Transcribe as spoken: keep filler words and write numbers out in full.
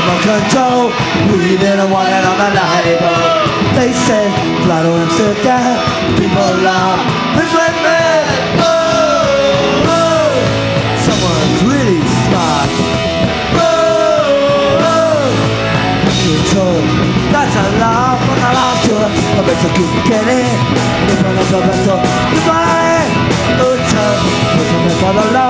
remote control. We didn't want it on the label. They said, fly to Amsterdam. People love this with me. Oh, oh. Someone's really smart. Oh, oh. Control. That's a laugh on the last tour. I bet you keep getting. If I'm not the best, it's fine. It's a, it's a, it's a,